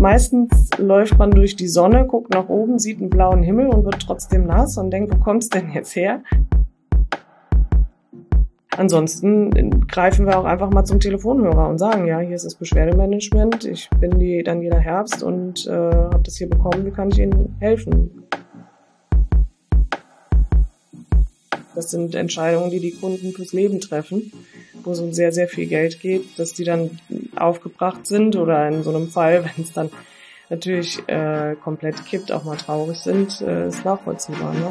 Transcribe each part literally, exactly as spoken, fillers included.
meistens läuft man durch die Sonne, guckt nach oben, sieht einen blauen Himmel und wird trotzdem nass und denkt, wo kommt's denn jetzt her? Ansonsten greifen wir auch einfach mal zum Telefonhörer und sagen, ja, hier ist das Beschwerdemanagement, ich bin die Daniela Herbst und äh, habe das hier bekommen, wie kann ich Ihnen helfen? Das sind Entscheidungen, die die Kunden fürs Leben treffen, wo es um sehr, sehr viel Geld geht, dass die dann aufgebracht sind oder in so einem Fall, wenn es dann natürlich äh, komplett kippt, auch mal traurig sind, äh, ist nachvollziehbar, ne?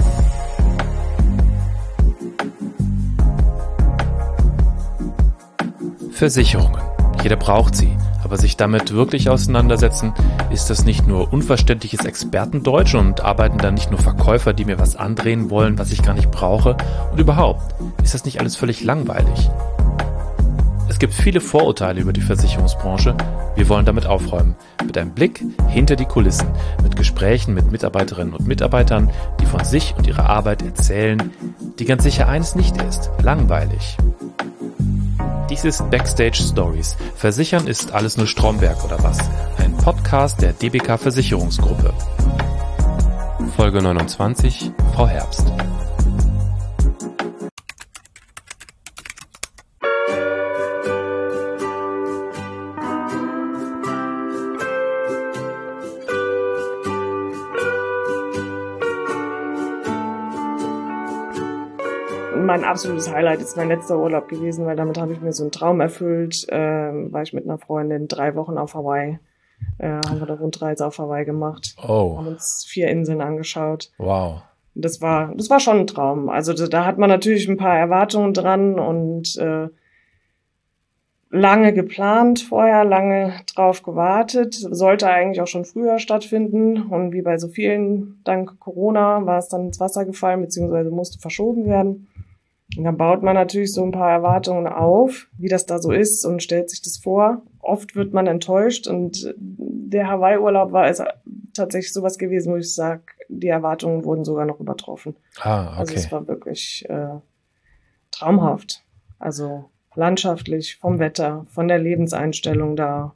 Versicherungen. Jeder braucht sie, aber sich damit wirklich auseinandersetzen, ist das nicht nur unverständliches Expertendeutsch und arbeiten da nicht nur Verkäufer, die mir was andrehen wollen, was ich gar nicht brauche? Und überhaupt, ist das nicht alles völlig langweilig? Es gibt viele Vorurteile über die Versicherungsbranche. Wir wollen damit aufräumen. Mit einem Blick hinter die Kulissen, mit Gesprächen mit Mitarbeiterinnen und Mitarbeitern, die von sich und ihrer Arbeit erzählen, die ganz sicher eines nicht ist: langweilig. Dies ist Backstage Stories. Versichern ist alles nur Stromberg oder was? Ein Podcast der D B K Versicherungsgruppe. Folge neunundzwanzig, Frau Herbst. Mein absolutes Highlight ist mein letzter Urlaub gewesen, weil damit habe ich mir so einen Traum erfüllt. Ähm, war ich mit einer Freundin drei Wochen auf Hawaii. Äh, haben wir eine Rundreise auf Hawaii gemacht. Oh. Haben uns vier Inseln angeschaut. Wow. Das war, das war schon ein Traum. Also da, da hat man natürlich ein paar Erwartungen dran und äh, lange geplant vorher, lange drauf gewartet. Sollte eigentlich auch schon früher stattfinden. Und wie bei so vielen, dank Corona, war es dann ins Wasser gefallen, beziehungsweise musste verschoben werden. Und dann baut man natürlich so ein paar Erwartungen auf, wie das da so ist und stellt sich das vor. Oft wird man enttäuscht und der Hawaii-Urlaub war also tatsächlich sowas gewesen, wo ich sage, die Erwartungen wurden sogar noch übertroffen. Ah, okay. Also es war wirklich äh, traumhaft. Also landschaftlich, vom Wetter, von der Lebenseinstellung, da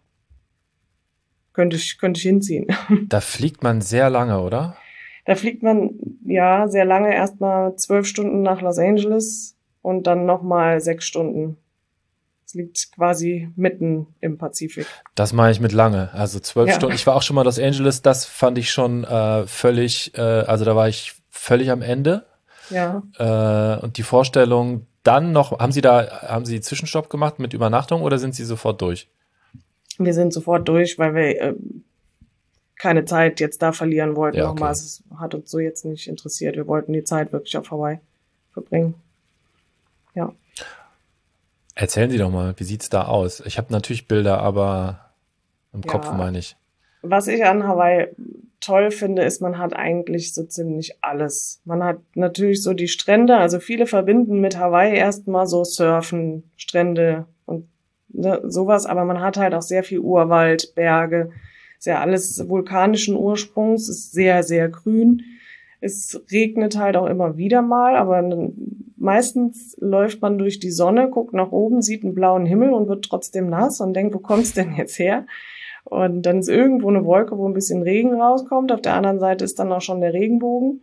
könnte ich, könnte ich hinziehen. Da fliegt man sehr lange, oder? Da fliegt man, ja, sehr lange, erstmal zwölf Stunden nach Los Angeles und dann nochmal sechs Stunden. Es liegt quasi mitten im Pazifik. Das meine ich mit lange, also zwölf Ja. Stunden. Ich war auch schon mal in Los Angeles, das fand ich schon äh, völlig, äh, also da war ich völlig am Ende. Ja. Äh, und die Vorstellung, dann noch, haben Sie da, haben Sie Zwischenstopp gemacht mit Übernachtung oder sind Sie sofort durch? Wir sind sofort durch, weil wir äh, keine Zeit jetzt da verlieren wollten. Ja, okay. Nochmal, es hat uns so jetzt nicht interessiert. Wir wollten die Zeit wirklich auf Hawaii verbringen. Ja. Erzählen Sie doch mal, wie sieht's da aus? Ich habe natürlich Bilder, aber im Ja. Kopf meine ich. Was ich an Hawaii toll finde, ist, man hat eigentlich so ziemlich alles. Man hat natürlich so die Strände, also viele verbinden mit Hawaii erstmal so Surfen, Strände und ne, sowas, aber man hat halt auch sehr viel Urwald, Berge, ist ja alles vulkanischen Ursprungs, ist sehr, sehr grün. Es regnet halt auch immer wieder mal, aber meistens läuft man durch die Sonne, guckt nach oben, sieht einen blauen Himmel und wird trotzdem nass und denkt, wo kommt's denn jetzt her? Und dann ist irgendwo eine Wolke, wo ein bisschen Regen rauskommt. Auf der anderen Seite ist dann auch schon der Regenbogen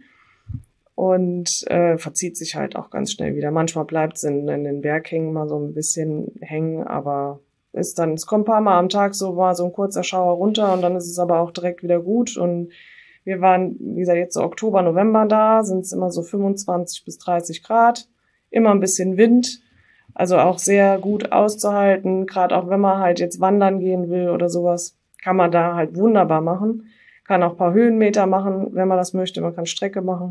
und äh, verzieht sich halt auch ganz schnell wieder. Manchmal bleibt es in, in den Berghängen mal so ein bisschen hängen, aber ist dann, es kommt ein paar Mal am Tag so mal so ein kurzer Schauer runter und dann ist es aber auch direkt wieder gut. Und wir waren, wie gesagt, jetzt so Oktober, November da, sind es immer so fünfundzwanzig bis dreißig Grad, immer ein bisschen Wind. Also auch sehr gut auszuhalten, gerade auch wenn man halt jetzt wandern gehen will oder sowas, kann man da halt wunderbar machen. Kann auch ein paar Höhenmeter machen, wenn man das möchte. Man kann Strecke machen.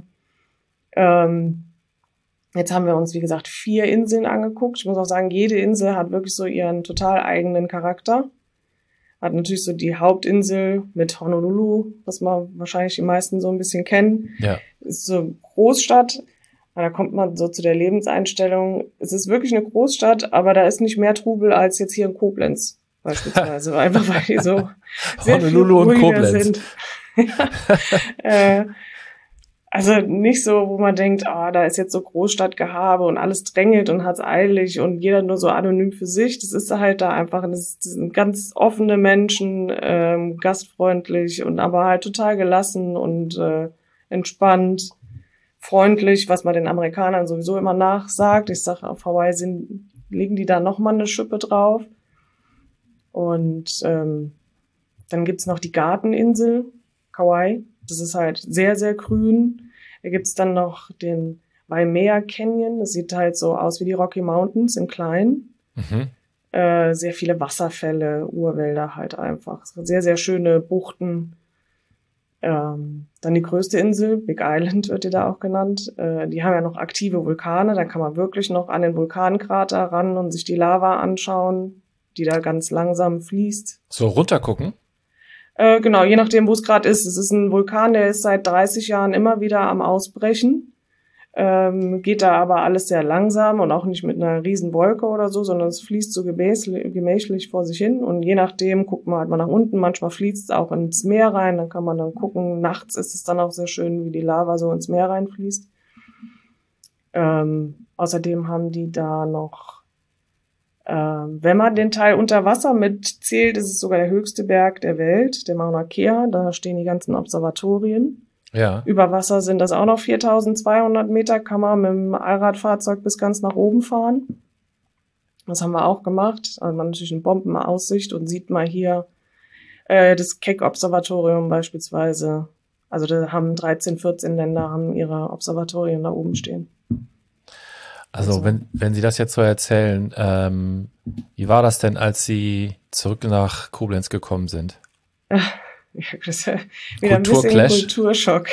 Ähm, jetzt haben wir uns, wie gesagt, vier Inseln angeguckt. Ich muss auch sagen, jede Insel hat wirklich so ihren total eigenen Charakter. Hat natürlich so die Hauptinsel mit Honolulu, was man wahrscheinlich die meisten so ein bisschen kennen. Ja. Ist so Großstadt. Da kommt man so zu der Lebenseinstellung. Es ist wirklich eine Großstadt, aber da ist nicht mehr Trubel als jetzt hier in Koblenz beispielsweise. Einfach weil die so sehr Honolulu viel und ruhiger Koblenz. sind. äh, Also nicht so, wo man denkt, ah, da ist jetzt so Großstadtgehabe und alles drängelt und hat's eilig und jeder nur so anonym für sich. Das ist halt da einfach, das sind ganz offene Menschen, ähm, gastfreundlich und aber halt total gelassen und äh, entspannt, freundlich, was man den Amerikanern sowieso immer nachsagt. Ich sage, auf Hawaii sind, legen die da nochmal eine Schippe drauf. Und ähm, dann gibt's noch die Garteninsel, Kauai. Das ist halt sehr, sehr grün. Da gibt's dann noch den Waimea Canyon. Das sieht halt so aus wie die Rocky Mountains in klein. Mhm. Äh, sehr viele Wasserfälle, Urwälder halt einfach. Sehr, sehr schöne Buchten. Ähm, dann die größte Insel, Big Island wird die da auch genannt. Äh, die haben ja noch aktive Vulkane. Da kann man wirklich noch an den Vulkankrater ran und sich die Lava anschauen, die da ganz langsam fließt. So runtergucken? Äh, genau, je nachdem, wo es gerade ist. Es ist ein Vulkan, der ist seit dreißig Jahren immer wieder am Ausbrechen. Ähm, geht da aber alles sehr langsam und auch nicht mit einer riesen Wolke oder so, sondern es fließt so gemächlich, gemächlich vor sich hin. Und je nachdem guckt man halt mal nach unten. Manchmal fließt es auch ins Meer rein. Dann kann man dann gucken. Nachts ist es dann auch sehr schön, wie die Lava so ins Meer reinfließt. Ähm, außerdem haben die da noch Ähm, wenn man den Teil unter Wasser mitzählt, ist es sogar der höchste Berg der Welt, der Mauna Kea. Da stehen die ganzen Observatorien. Ja. Über Wasser sind das auch noch viertausendzweihundert Meter, kann man mit dem Allradfahrzeug bis ganz nach oben fahren. Das haben wir auch gemacht. Also man hat natürlich eine Bombenaussicht und sieht mal hier äh, das Keck-Observatorium beispielsweise. Also da haben dreizehn, vierzehn Länder haben ihre Observatorien da oben stehen. Also, also wenn wenn Sie das jetzt so erzählen, ähm, wie war das denn, als Sie zurück nach Koblenz gekommen sind? Ja, das ist ja wieder ein bisschen Kulturschock.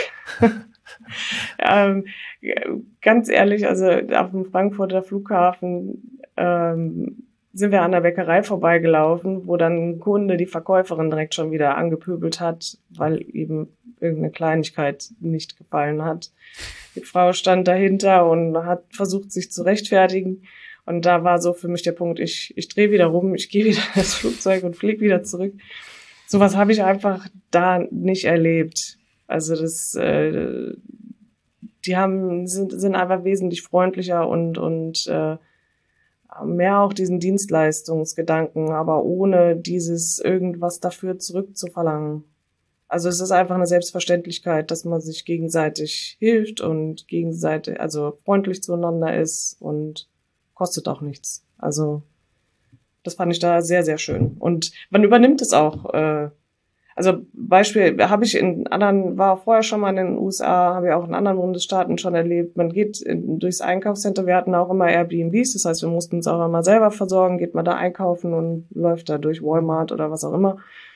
ähm, ganz ehrlich, also auf dem Frankfurter Flughafen ähm, sind wir an der Bäckerei vorbeigelaufen, wo dann ein Kunde die Verkäuferin direkt schon wieder angepöbelt hat, weil eben irgendeine Kleinigkeit nicht gefallen hat. Die Frau stand dahinter und hat versucht, sich zu rechtfertigen. Und da war so für mich der Punkt, ich ich drehe wieder rum, ich gehe wieder ins Flugzeug und fliege wieder zurück. Sowas habe ich einfach da nicht erlebt. Also das, äh, die haben sind sind einfach wesentlich freundlicher und und äh, mehr auch diesen Dienstleistungsgedanken, aber ohne dieses irgendwas dafür zurückzuverlangen. Also es ist einfach eine Selbstverständlichkeit, dass man sich gegenseitig hilft und gegenseitig, also freundlich zueinander ist und kostet auch nichts. Also das fand ich da sehr, sehr schön. Und man übernimmt es auch. Äh, also Beispiel habe ich in anderen, war vorher schon mal in den U S A, habe ich auch in anderen Bundesstaaten schon erlebt. Man geht in, durchs Einkaufscenter, wir hatten auch immer Airbnbs, das heißt, wir mussten uns auch immer selber versorgen, geht man da einkaufen und läuft da durch Walmart oder was auch immer.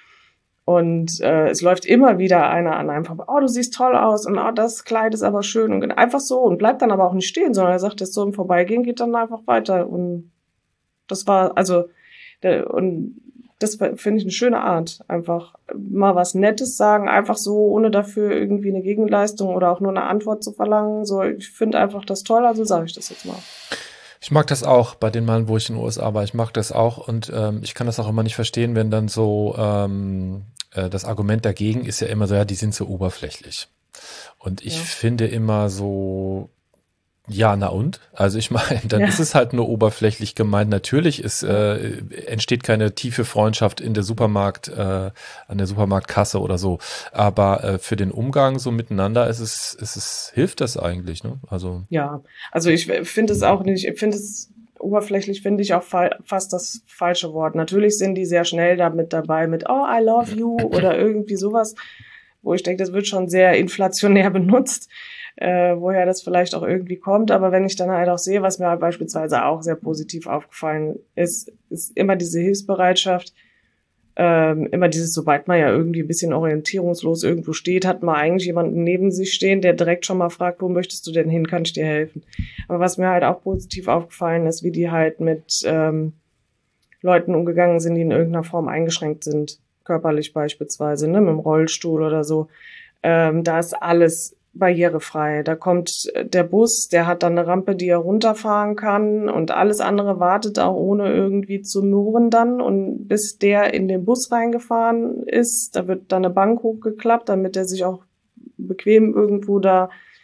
Und äh, es läuft immer wieder einer an einem vorbei, oh, du siehst toll aus und oh, das Kleid ist aber schön und einfach so und bleibt dann aber auch nicht stehen, sondern er sagt, das so im Vorbeigehen geht dann einfach weiter. Und das war, also, der, und das finde ich eine schöne Art, einfach mal was Nettes sagen, einfach so, ohne dafür irgendwie eine Gegenleistung oder auch nur eine Antwort zu verlangen. So, ich finde einfach das toll, also sage ich das jetzt mal. Ich mag das auch bei den Malen, wo ich in den U S A war. Ich mag das auch und ähm, ich kann das auch immer nicht verstehen, wenn dann so ähm, äh, das Argument dagegen ist ja immer so, ja, die sind so oberflächlich. Und ich ja. finde immer so, ja, na und? Also ich meine, dann ja. ist es halt nur oberflächlich gemeint. Natürlich ist, äh, entsteht keine tiefe Freundschaft in der Supermarkt, äh, an der Supermarktkasse oder so. Aber äh, für den Umgang so miteinander ist es, ist es, hilft das eigentlich, ne? Also. Ja, also ich finde es auch nicht, ich finde es oberflächlich, finde ich auch fa- fast das falsche Wort. Natürlich sind die sehr schnell damit dabei mit, oh, I love you oder irgendwie sowas, wo ich denke, das wird schon sehr inflationär benutzt. Äh, woher das vielleicht auch irgendwie kommt, aber wenn ich dann halt auch sehe, was mir halt beispielsweise auch sehr positiv aufgefallen ist, ist immer diese Hilfsbereitschaft, ähm, immer dieses, sobald man ja irgendwie ein bisschen orientierungslos irgendwo steht, hat man eigentlich jemanden neben sich stehen, der direkt schon mal fragt, wo möchtest du denn hin, kann ich dir helfen? Aber was mir halt auch positiv aufgefallen ist, wie die halt mit ähm, Leuten umgegangen sind, die in irgendeiner Form eingeschränkt sind, körperlich beispielsweise, ne, mit dem Rollstuhl oder so, ähm, da ist alles barrierefrei. Da kommt der Bus, der hat dann eine Rampe, die er runterfahren kann und alles andere wartet auch ohne irgendwie zu murren dann und bis der in den Bus reingefahren ist, da wird dann eine Bank hochgeklappt, damit er sich auch bequem irgendwo da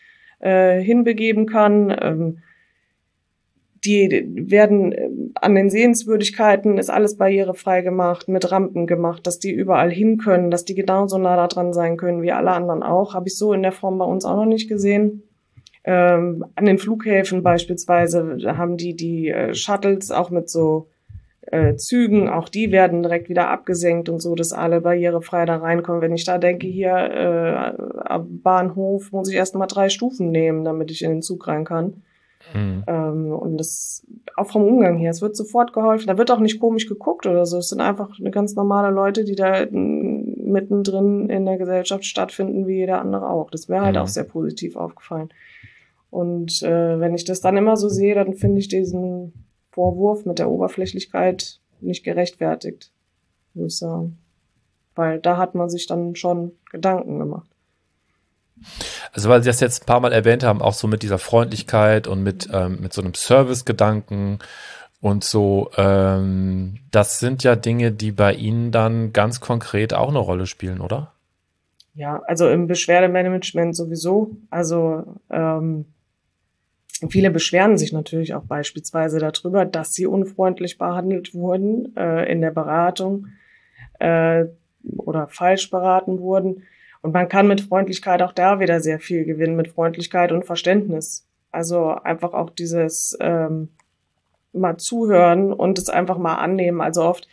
äh, hinbegeben kann. Ähm, die werden äh, an den Sehenswürdigkeiten ist alles barrierefrei gemacht, mit Rampen gemacht, dass die überall hin können, dass die genauso nah da dran sein können wie alle anderen auch. Habe ich so in der Form bei uns auch noch nicht gesehen. Ähm, an den Flughäfen beispielsweise haben die die äh, Shuttles auch mit so äh, Zügen, auch die werden direkt wieder abgesenkt und so, dass alle barrierefrei da reinkommen. Wenn ich da denke, hier äh, am Bahnhof muss ich erst mal drei Stufen nehmen, damit ich in den Zug rein kann. Mhm. Ähm, und das auch vom Umgang her, es wird sofort geholfen. Da wird auch nicht komisch geguckt oder so. Es sind einfach eine ganz normale Leute, die da mittendrin in der Gesellschaft stattfinden, wie jeder andere auch. Das wäre halt mhm. auch sehr positiv aufgefallen. Und äh, wenn ich das dann immer so sehe, dann finde ich diesen Vorwurf mit der Oberflächlichkeit nicht gerechtfertigt, muss ich sagen. Weil da hat man sich dann schon Gedanken gemacht. Also weil Sie das jetzt ein paar Mal erwähnt haben, auch so mit dieser Freundlichkeit und mit, ähm, mit so einem Service-Gedanken und so, ähm, das sind ja Dinge, die bei Ihnen dann ganz konkret auch eine Rolle spielen, oder? Ja, also im Beschwerdemanagement sowieso. Also ähm, viele beschweren sich natürlich auch beispielsweise darüber, dass sie unfreundlich behandelt wurden äh, in der Beratung äh, oder falsch beraten wurden. Und man kann mit Freundlichkeit auch da wieder sehr viel gewinnen, mit Freundlichkeit und Verständnis. Also einfach auch dieses ähm, mal zuhören und es einfach mal annehmen. Also oft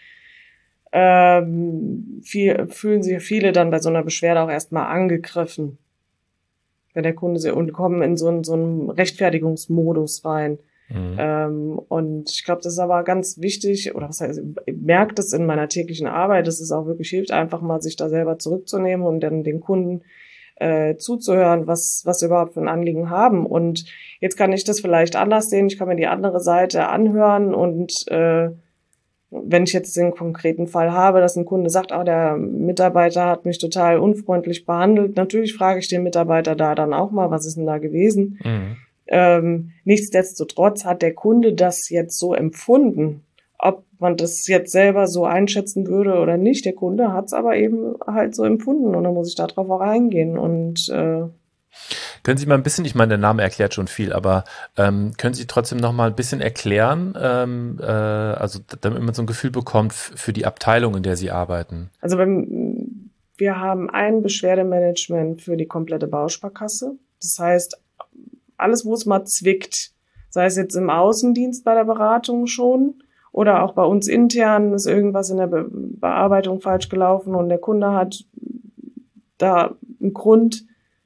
ähm, viel, fühlen sich viele dann bei so einer Beschwerde auch erstmal angegriffen, wenn der Kunde sie und kommen in so einen, so einen Rechtfertigungsmodus rein. Mhm. Ähm, und ich glaube, das ist aber ganz wichtig, oder was heißt, ich merke das in meiner täglichen Arbeit, dass es auch wirklich hilft, einfach mal sich da selber zurückzunehmen und dann den Kunden äh, zuzuhören, was was sie überhaupt für ein Anliegen haben. Und jetzt kann ich das vielleicht anders sehen, ich kann mir die andere Seite anhören und äh, wenn ich jetzt den konkreten Fall habe, dass ein Kunde sagt, oh, der Mitarbeiter hat mich total unfreundlich behandelt, natürlich frage ich den Mitarbeiter da dann auch mal, was ist denn da gewesen? Mhm. Ähm, nichtsdestotrotz hat der Kunde das jetzt so empfunden. Ob man das jetzt selber so einschätzen würde oder nicht, der Kunde hat es aber eben halt so empfunden und dann muss ich darauf auch eingehen. Und äh, können Sie mal ein bisschen, ich meine, der Name erklärt schon viel, aber ähm, können Sie trotzdem noch mal ein bisschen erklären, ähm, äh, also damit man so ein Gefühl bekommt f- für die Abteilung, in der Sie arbeiten? Also beim, wir haben ein Beschwerdemanagement für die komplette Bausparkasse. Das heißt, alles, wo es mal zwickt, sei es jetzt im Außendienst bei der Beratung schon oder auch bei uns intern ist irgendwas in der Be- Bearbeitung falsch gelaufen und der Kunde hat da einen Grund,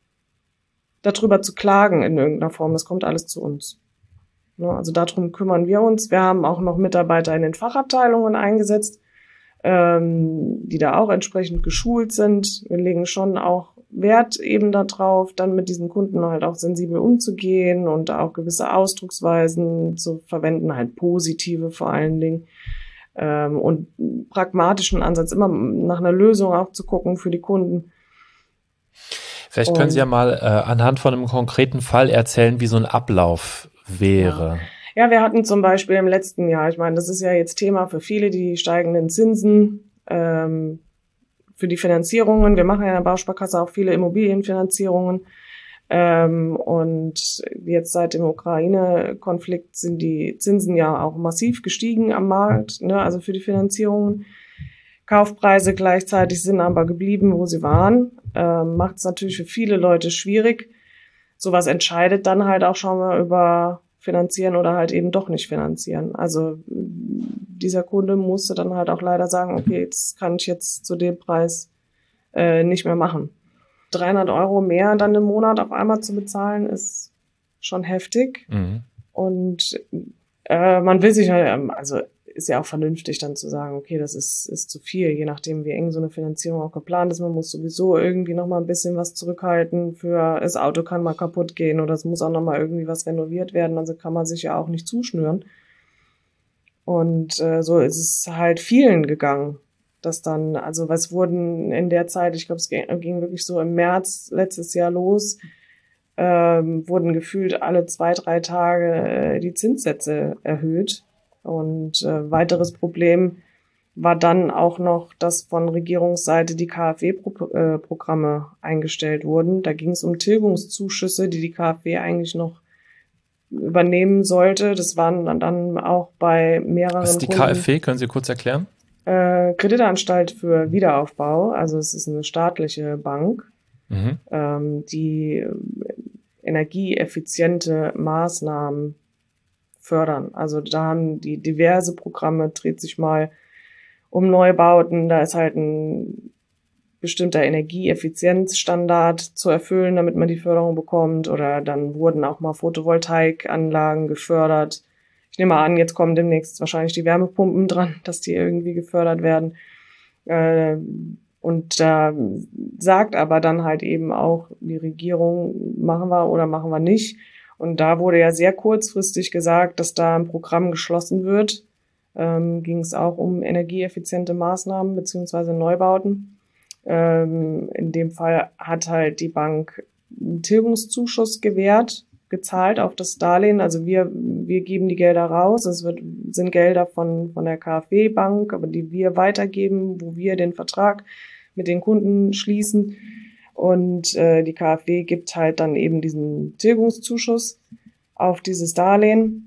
darüber zu klagen in irgendeiner Form. Das kommt alles zu uns. Also darum kümmern wir uns. Wir haben auch noch Mitarbeiter in den Fachabteilungen eingesetzt, die da auch entsprechend geschult sind. Wir legen schon auch Wert eben darauf, dann mit diesen Kunden halt auch sensibel umzugehen und auch gewisse Ausdrucksweisen zu verwenden, halt positive vor allen Dingen. Und pragmatischen Ansatz, immer nach einer Lösung auch zu gucken für die Kunden. Vielleicht können Sie ja mal äh, anhand von einem konkreten Fall erzählen, wie so ein Ablauf wäre. Ja. Ja, wir hatten zum Beispiel im letzten Jahr, ich meine, das ist ja jetzt Thema für viele, die steigenden Zinsen ähm, für die Finanzierungen. Wir machen ja in der Bausparkasse auch viele Immobilienfinanzierungen. Ähm, und jetzt seit dem Ukraine-Konflikt sind die Zinsen ja auch massiv gestiegen am Markt, ne, also für die Finanzierungen. Kaufpreise gleichzeitig sind aber geblieben, wo sie waren. Ähm, macht es natürlich für viele Leute schwierig. Sowas entscheidet dann halt auch schon mal über finanzieren oder halt eben doch nicht finanzieren. Also dieser Kunde musste dann halt auch leider sagen, okay, das kann ich jetzt zu dem Preis äh, nicht mehr machen. dreihundert Euro mehr dann im Monat auf einmal zu bezahlen, ist schon heftig. Mhm. Und äh, man will sich halt, also ist ja auch vernünftig dann zu sagen, okay, das ist ist zu viel, je nachdem, wie eng so eine Finanzierung auch geplant ist. Man muss sowieso irgendwie noch mal ein bisschen was zurückhalten für, das Auto kann mal kaputt gehen oder es muss auch noch mal irgendwie was renoviert werden, also kann man sich ja auch nicht zuschnüren. Und äh, so ist es halt vielen gegangen, dass dann, also was wurden in der Zeit, ich glaube, es ging, ging wirklich so im März letztes Jahr los, ähm, wurden gefühlt alle zwei, drei Tage äh, die Zinssätze erhöht. Und äh, weiteres Problem war dann auch noch, dass von Regierungsseite die KfW-Programme eingestellt wurden. Da ging es um Tilgungszuschüsse, die die KfW eigentlich noch übernehmen sollte. Das waren dann, dann auch bei mehreren Was ist die Kunden. KfW? Können Sie kurz erklären? Äh, Kreditanstalt für Wiederaufbau. Also es ist eine staatliche Bank, Mhm. ähm, die energieeffiziente Maßnahmen fördern. Also da haben die diverse Programme, dreht sich mal um Neubauten, da ist halt ein bestimmter Energieeffizienzstandard zu erfüllen, damit man die Förderung bekommt, oder dann wurden auch mal Photovoltaikanlagen gefördert. Ich nehme mal an, jetzt kommen demnächst wahrscheinlich die Wärmepumpen dran, dass die irgendwie gefördert werden. Und da sagt aber dann halt eben auch die Regierung, machen wir oder machen wir nicht. Und da wurde ja sehr kurzfristig gesagt, dass da ein Programm geschlossen wird. Ähm, ging es auch um energieeffiziente Maßnahmen beziehungsweise Neubauten. Ähm, in dem Fall hat halt die Bank einen Tilgungszuschuss gewährt, gezahlt auf das Darlehen. Also wir wir geben die Gelder raus. Es wird, sind Gelder von von der KfW-Bank, aber die wir weitergeben, wo wir den Vertrag mit den Kunden schließen. Und äh, die KfW gibt halt dann eben diesen Tilgungszuschuss auf dieses Darlehen.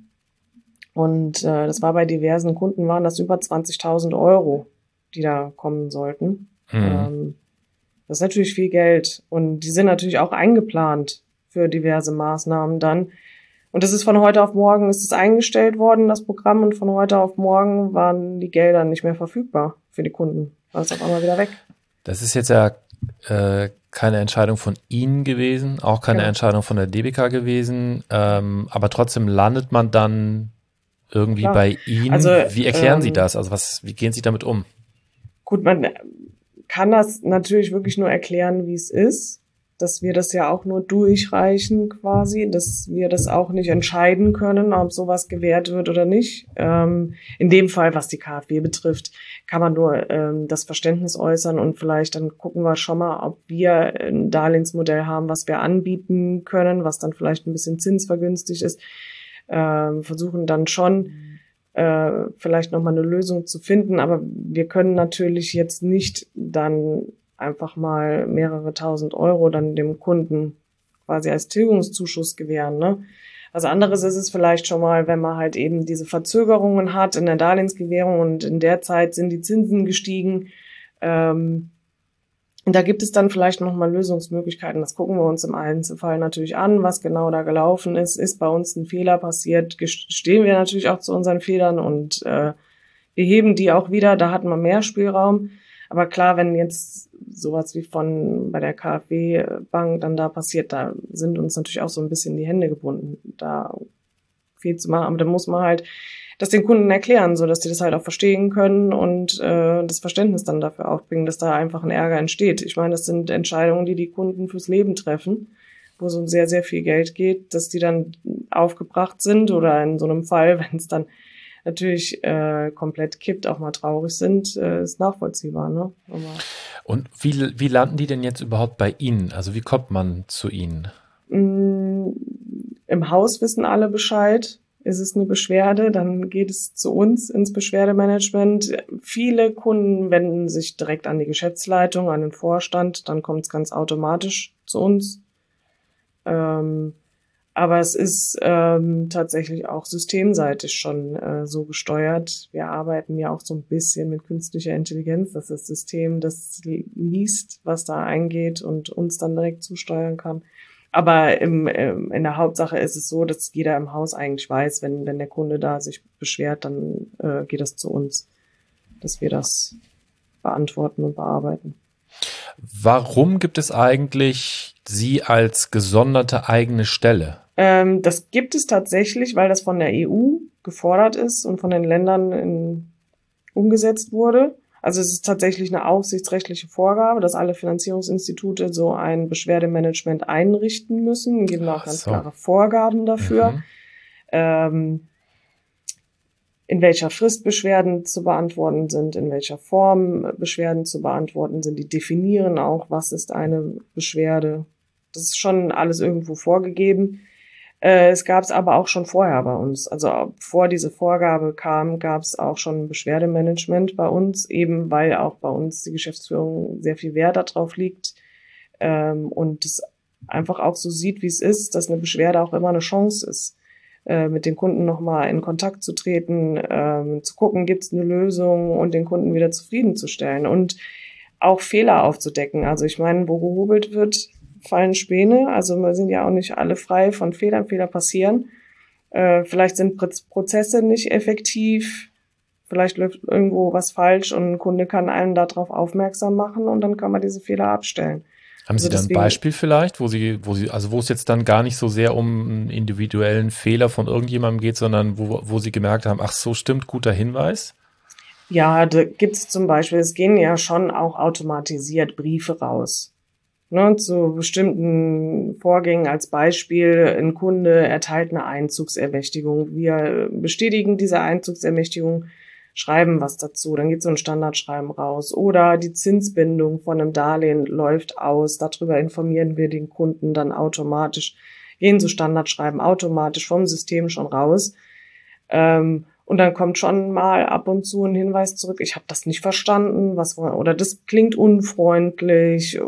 Und äh, das war bei diversen Kunden, waren das über zwanzigtausend Euro, die da kommen sollten. Mhm. Ähm, das ist natürlich viel Geld. Und die sind natürlich auch eingeplant für diverse Maßnahmen dann. Und das ist von heute auf morgen, ist es eingestellt worden, das Programm. Und von heute auf morgen waren die Gelder nicht mehr verfügbar für die Kunden. War es auf einmal wieder weg. Das ist jetzt ja äh, keine Entscheidung von Ihnen gewesen, auch keine genau. Entscheidung von der D B K gewesen. Ähm, aber trotzdem landet man dann irgendwie Klar. bei Ihnen. Also, wie erklären ähm, Sie das? Also was, wie gehen Sie damit um? Gut, man kann das natürlich wirklich nur erklären, wie es ist, dass wir das ja auch nur durchreichen quasi, dass wir das auch nicht entscheiden können, ob sowas gewährt wird oder nicht. Ähm, in dem Fall, was die KfW betrifft, kann man nur ähm, das Verständnis äußern und vielleicht dann gucken wir schon mal, ob wir ein Darlehensmodell haben, was wir anbieten können, was dann vielleicht ein bisschen zinsvergünstigt ist. Ähm, versuchen dann schon äh, vielleicht nochmal eine Lösung zu finden, aber wir können natürlich jetzt nicht dann einfach mal mehrere tausend Euro dann dem Kunden quasi als Tilgungszuschuss gewähren, ne? Also anderes ist es vielleicht schon mal, wenn man halt eben diese Verzögerungen hat in der Darlehensgewährung und in der Zeit sind die Zinsen gestiegen. Ähm, und da gibt es dann vielleicht nochmal Lösungsmöglichkeiten. Das gucken wir uns im Einzelfall natürlich an, was genau da gelaufen ist. Ist bei uns ein Fehler passiert, stehen wir natürlich auch zu unseren Fehlern und äh, wir heben die auch wieder. Da hatten wir mehr Spielraum. Aber klar, wenn jetzt sowas wie von bei der KfW-Bank dann da passiert, da sind uns natürlich auch so ein bisschen die Hände gebunden, da viel zu machen. Aber da muss man halt das den Kunden erklären, so dass die das halt auch verstehen können und äh, das Verständnis dann dafür aufbringen, dass da einfach ein Ärger entsteht. Ich meine, das sind Entscheidungen, die die Kunden fürs Leben treffen, wo so sehr, sehr viel Geld geht, dass die dann aufgebracht sind oder in so einem Fall, wenn es dann natürlich äh, komplett kippt, auch mal traurig sind, äh, ist nachvollziehbar, ne? Aber und wie, wie landen die denn jetzt überhaupt bei Ihnen? Also wie kommt man zu Ihnen? Mh, im Haus wissen alle Bescheid. Ist es eine Beschwerde, dann geht es zu uns ins Beschwerdemanagement. Viele Kunden wenden sich direkt an die Geschäftsleitung, an den Vorstand, dann kommt es ganz automatisch zu uns. Ähm, aber es ist ähm, tatsächlich auch systemseitig schon äh, so gesteuert. Wir arbeiten ja auch so ein bisschen mit künstlicher Intelligenz, dass das System das liest, was da eingeht und uns dann direkt zusteuern kann. Aber im, im, in der Hauptsache ist es so, dass jeder im Haus eigentlich weiß, wenn, wenn der Kunde da sich beschwert, dann äh, geht das zu uns, dass wir das beantworten und bearbeiten. Warum gibt es eigentlich Sie als gesonderte eigene Stelle? Ähm, das gibt es tatsächlich, weil das von der E U gefordert ist und von den Ländern in, umgesetzt wurde. Also es ist tatsächlich eine aufsichtsrechtliche Vorgabe, dass alle Finanzierungsinstitute so ein Beschwerdemanagement einrichten müssen. Es gibt auch ganz so. klare Vorgaben dafür, mhm. ähm, in welcher Frist Beschwerden zu beantworten sind, in welcher Form Beschwerden zu beantworten sind. Die definieren auch, was ist eine Beschwerde. Das ist schon alles irgendwo vorgegeben. Äh, es gab es aber auch schon vorher bei uns. Also bevor diese Vorgabe kam, gab es auch schon Beschwerdemanagement bei uns, eben weil auch bei uns die Geschäftsführung sehr viel Wert darauf liegt ähm, und es einfach auch so sieht, wie es ist, dass eine Beschwerde auch immer eine Chance ist, äh, mit den Kunden nochmal in Kontakt zu treten, ähm, zu gucken, gibt es eine Lösung und den Kunden wieder zufriedenzustellen und auch Fehler aufzudecken. Also ich meine, wo gehobelt wird, fallen Späne. Also wir sind ja auch nicht alle frei von Fehlern. Fehler passieren. Äh, vielleicht sind Prozesse nicht effektiv. Vielleicht läuft irgendwo was falsch und ein Kunde kann einen darauf aufmerksam machen und dann kann man diese Fehler abstellen. Haben Sie Also da ein Beispiel vielleicht, wo Sie, wo Sie, also wo es jetzt dann gar nicht so sehr um einen individuellen Fehler von irgendjemandem geht, sondern wo, wo Sie gemerkt haben, ach so, stimmt, guter Hinweis? Ja, da gibt's zum Beispiel, es gehen ja schon auch automatisiert Briefe raus. Ne, zu bestimmten Vorgängen als Beispiel, ein Kunde erteilt eine Einzugsermächtigung. Wir bestätigen diese Einzugsermächtigung, schreiben was dazu, dann geht so ein Standardschreiben raus. Oder die Zinsbindung von einem Darlehen läuft aus, darüber informieren wir den Kunden dann automatisch, gehen so Standardschreiben automatisch vom System schon raus. Ähm, Und dann kommt schon mal ab und zu ein Hinweis zurück, ich habe das nicht verstanden, was oder das klingt unfreundlich,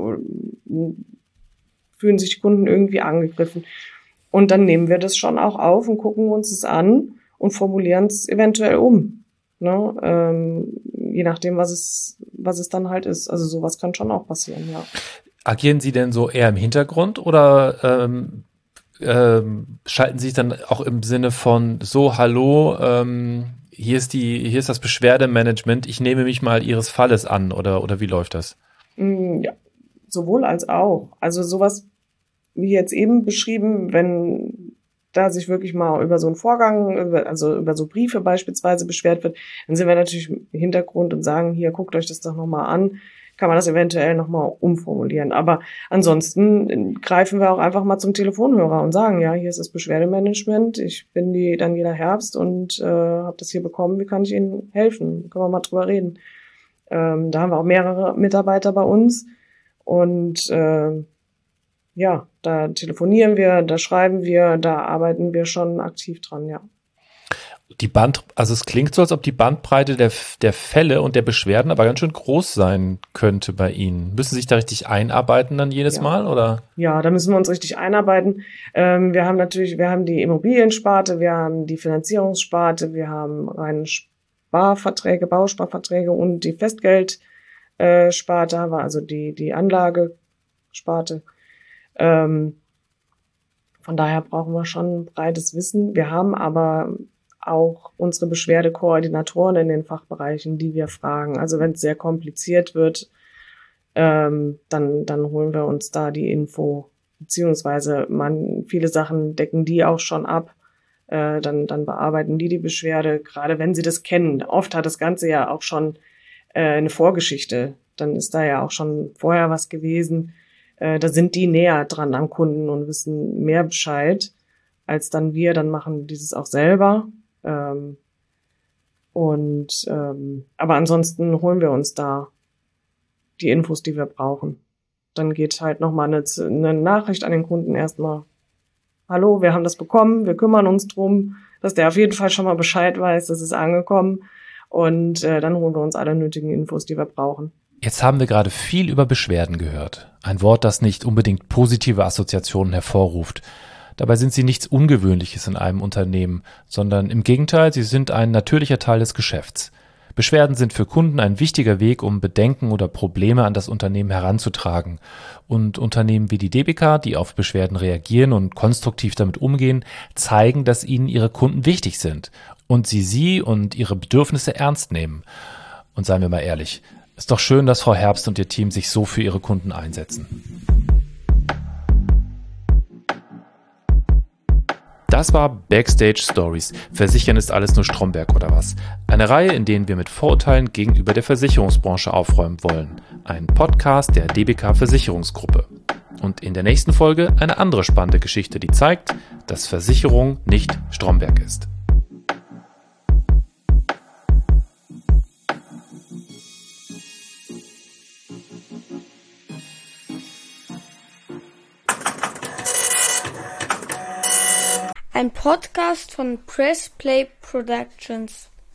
fühlen sich die Kunden irgendwie angegriffen. Und dann nehmen wir das schon auch auf und gucken uns es an und formulieren es eventuell um. Ne? Ähm, je nachdem, was es, was es dann halt ist. Also sowas kann schon auch passieren, ja. Agieren Sie denn so eher im Hintergrund oder ähm Ähm, schalten Sie sich dann auch im Sinne von so, hallo, ähm, hier ist die, hier ist das Beschwerdemanagement, ich nehme mich mal Ihres Falles an oder, oder wie läuft das? Ja, sowohl als auch. Also sowas wie jetzt eben beschrieben, wenn da sich wirklich mal über so einen Vorgang, also über so Briefe beispielsweise beschwert wird, dann sind wir natürlich im Hintergrund und sagen, hier, guckt euch das doch nochmal an, kann man das eventuell nochmal umformulieren. Aber ansonsten greifen wir auch einfach mal zum Telefonhörer und sagen, ja, hier ist das Beschwerdemanagement, ich bin die Daniela Herbst und äh, habe das hier bekommen, wie kann ich Ihnen helfen? Können wir mal drüber reden. Ähm, da haben wir auch mehrere Mitarbeiter bei uns und äh, ja, da telefonieren wir, da schreiben wir, da arbeiten wir schon aktiv dran, ja. Die Band, also es klingt so, als ob die Bandbreite der, der Fälle und der Beschwerden aber ganz schön groß sein könnte bei Ihnen. Müssen Sie sich da richtig einarbeiten dann jedes Ja. Mal, oder? Ja, da müssen wir uns richtig einarbeiten. Ähm, wir haben natürlich, wir haben die Immobiliensparte, wir haben die Finanzierungssparte, wir haben reine Sparverträge, Bausparverträge und die Festgeldsparte, äh, haben wir also die, die Anlagesparte. Ähm, von daher brauchen wir schon breites Wissen. Wir haben aber auch unsere Beschwerdekoordinatoren in den Fachbereichen, die wir fragen. Also wenn es sehr kompliziert wird, ähm, dann, dann holen wir uns da die Info. Beziehungsweise man, viele Sachen decken die auch schon ab. Äh, dann, dann bearbeiten die die Beschwerde, gerade wenn sie das kennen. Oft hat das Ganze ja auch schon äh, eine Vorgeschichte. Dann ist da ja auch schon vorher was gewesen. Äh, da sind die näher dran am Kunden und wissen mehr Bescheid als dann wir. Dann machen die das auch selber. Ähm, und ähm, aber ansonsten holen wir uns da die Infos, die wir brauchen. Dann geht halt nochmal eine, eine Nachricht an den Kunden erstmal. Hallo, wir haben das bekommen, wir kümmern uns drum, dass der auf jeden Fall schon mal Bescheid weiß, dass es angekommen. Und äh, dann holen wir uns alle nötigen Infos, die wir brauchen. Jetzt haben wir gerade viel über Beschwerden gehört. Ein Wort, das nicht unbedingt positive Assoziationen hervorruft. Dabei sind sie nichts Ungewöhnliches in einem Unternehmen, sondern im Gegenteil, sie sind ein natürlicher Teil des Geschäfts. Beschwerden sind für Kunden ein wichtiger Weg, um Bedenken oder Probleme an das Unternehmen heranzutragen. Und Unternehmen wie die D B K, die auf Beschwerden reagieren und konstruktiv damit umgehen, zeigen, dass ihnen ihre Kunden wichtig sind und sie sie und ihre Bedürfnisse ernst nehmen. Und seien wir mal ehrlich, ist doch schön, dass Frau Herbst und ihr Team sich so für ihre Kunden einsetzen. Das war Backstage Stories. Versichern ist alles nur Stromberg oder was? Eine Reihe, in denen wir mit Vorurteilen gegenüber der Versicherungsbranche aufräumen wollen. Ein Podcast der D B K Versicherungsgruppe. Und in der nächsten Folge eine andere spannende Geschichte, die zeigt, dass Versicherung nicht Stromberg ist. ein Podcast von Press Play Productions.